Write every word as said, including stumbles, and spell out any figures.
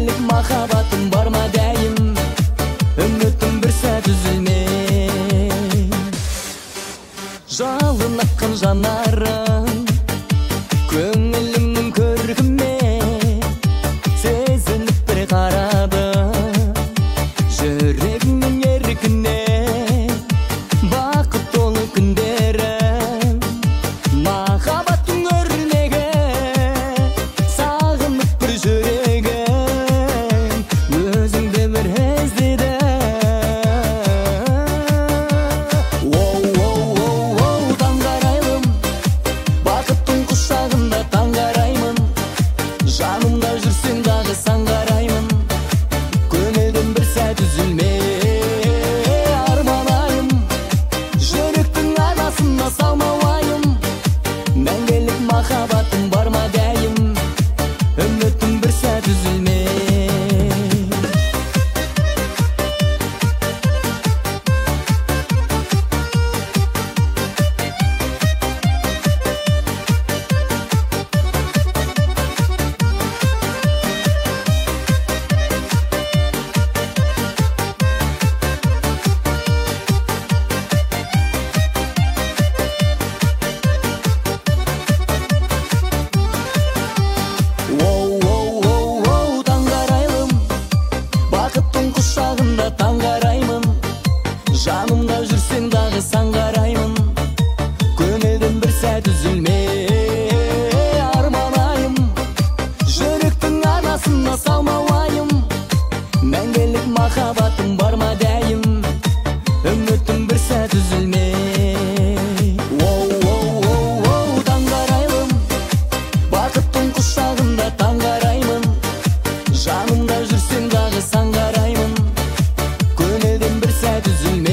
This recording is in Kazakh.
Мәңгілік махаббатым бар ма дәйім, үмітім бір сәт үзілмей. Жалын аққан жанарың көңілімнің көркіме сезініп бір қарады. Жүрегімнің еркіне бақыт толы күндерім, махаббаттың өрнегі сағынып бір жүрегім өзіңді бір іздеді. Оу-оу-оу-оу таңғарайлым, бақыттың құшағында таңғараймын. Жанымда жүрсең дағы саңғараймын, көңілдің бір сәт үзілмей. Арманайым, жүректің арасына салмауайым. Мәңгілік махаббатым бар ма дәйім, үмітім бір сәт үзілмей. Оу-оу-оу-оу таңғарайлым, бақыттың құшағында таңғараймын. Жанымда жүрсең дағы саңғараймын, көңілдің бір сәт үзілмей. Арманайым, жүректің арасына салмауайым. Мәңгілік махаббатым бар ма дәйім, үмітім бір сәт үзілмей. Оу-оу-оу-оу таңғарайлым, бақыттың құшағында таңғараймын. Жанымда жүрсең дағы саңғараймын, көңілдің бір сәт үзілмей.